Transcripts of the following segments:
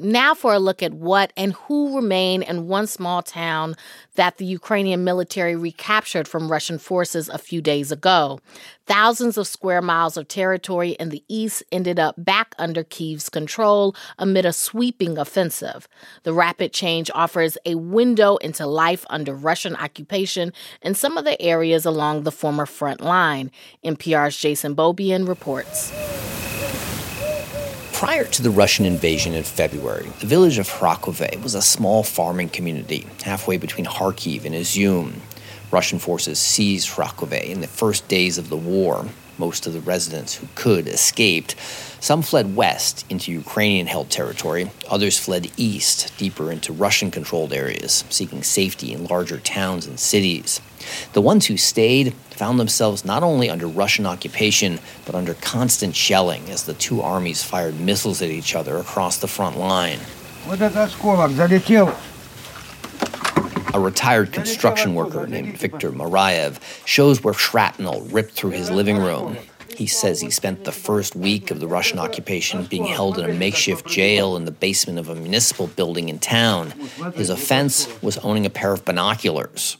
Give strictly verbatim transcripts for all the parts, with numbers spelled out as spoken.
Now for a look at what and who remain in one small town that the Ukrainian military recaptured from Russian forces a few days ago. Thousands of square miles of territory in the east ended up back under Kyiv's control amid a sweeping offensive. The rapid change offers a window into life under Russian occupation in some of the areas along the former front line. N P R's Jason Beaubien reports. Prior to the Russian invasion in February, the village of Hrakove was a small farming community halfway between Kharkiv and Izium. Russian forces seized Hrakove in the first days of the war. Most of the residents who could escaped. Some fled west into Ukrainian-held territory. Others fled east, deeper into Russian-controlled areas, seeking safety in larger towns and cities. The ones who stayed found themselves not only under Russian occupation, but under constant shelling as the two armies fired missiles at each other across the front line. A retired construction worker named Viktor Marayev shows where shrapnel ripped through his living room. He says he spent the first week of the Russian occupation being held in a makeshift jail in the basement of a municipal building in town. His offense was owning a pair of binoculars.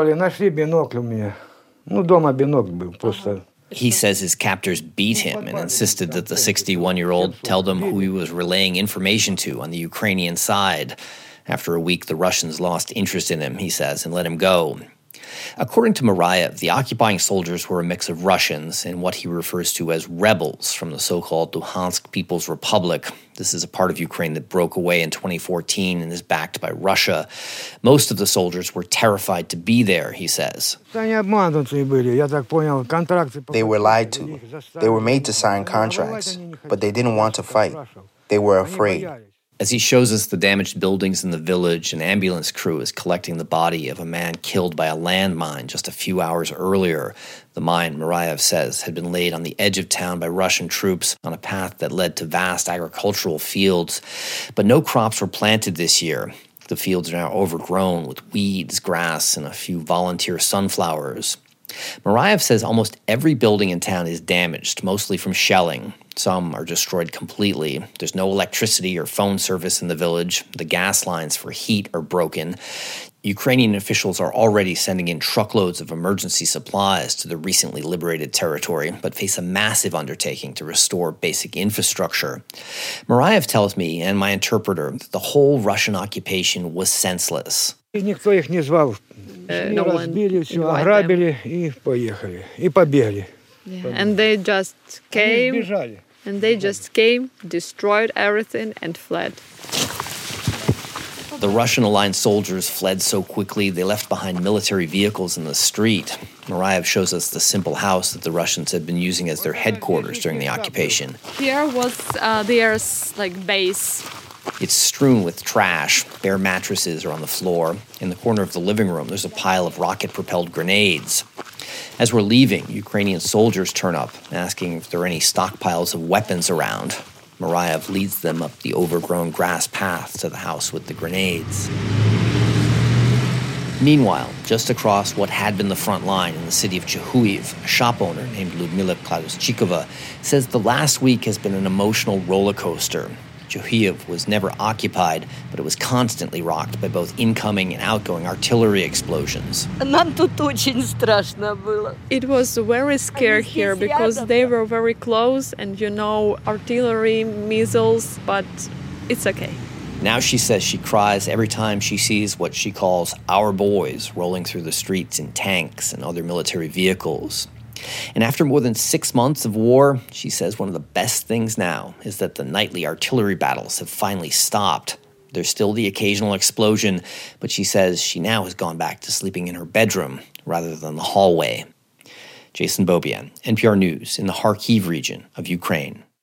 He says his captors beat him and insisted that the sixty-one-year-old tell them who he was relaying information to on the Ukrainian side. After a week, the Russians lost interest in him, he says, and let him go. According to Marayev, the occupying soldiers were a mix of Russians and what he refers to as rebels from the so-called Luhansk People's Republic. This is a part of Ukraine that broke away in twenty fourteen and is backed by Russia. Most of the soldiers were terrified to be there, he says. They were lied to. They were made to sign contracts, but they didn't want to fight. They were afraid. As he shows us the damaged buildings in the village, an ambulance crew is collecting the body of a man killed by a landmine just a few hours earlier. The mine, Marayev says, had been laid on the edge of town by Russian troops on a path that led to vast agricultural fields. But no crops were planted this year. The fields are now overgrown with weeds, grass, and a few volunteer sunflowers. Marayev says almost every building in town is damaged, mostly from shelling. Some are destroyed completely. There's no electricity or phone service in the village. The gas lines for heat are broken. Ukrainian officials are already sending in truckloads of emergency supplies to the recently liberated territory, but face a massive undertaking to restore basic infrastructure. Marayev tells me, and my interpreter, that the whole Russian occupation was senseless. Uh, no one yeah, and they just came, and they just came, destroyed everything, and fled. The Russian-aligned soldiers fled so quickly they left behind military vehicles in the street. Marayev shows us the simple house that the Russians had been using as their headquarters during the occupation. Here was uh, their like base. It's strewn with trash. Bare mattresses are on the floor. In the corner of the living room, there's a pile of rocket-propelled grenades. As we're leaving, Ukrainian soldiers turn up, asking if there are any stockpiles of weapons around. Marayev leads them up the overgrown grass path to the house with the grenades. Meanwhile, just across what had been the front line in the city of Chehuiv, a shop owner named Ludmila Kladuschikova says the last week has been an emotional roller coaster. Chehuiv was never occupied, but it was constantly rocked by both incoming and outgoing artillery explosions. It was very scary here because they were very close and, you know, artillery, missiles, but it's okay. Now she says she cries every time she sees what she calls our boys rolling through the streets in tanks and other military vehicles. And after more than six months of war, she says one of the best things now is that the nightly artillery battles have finally stopped. There's still the occasional explosion, but she says she now has gone back to sleeping in her bedroom rather than the hallway. Jason Beaubien, N P R News in the Kharkiv region of Ukraine.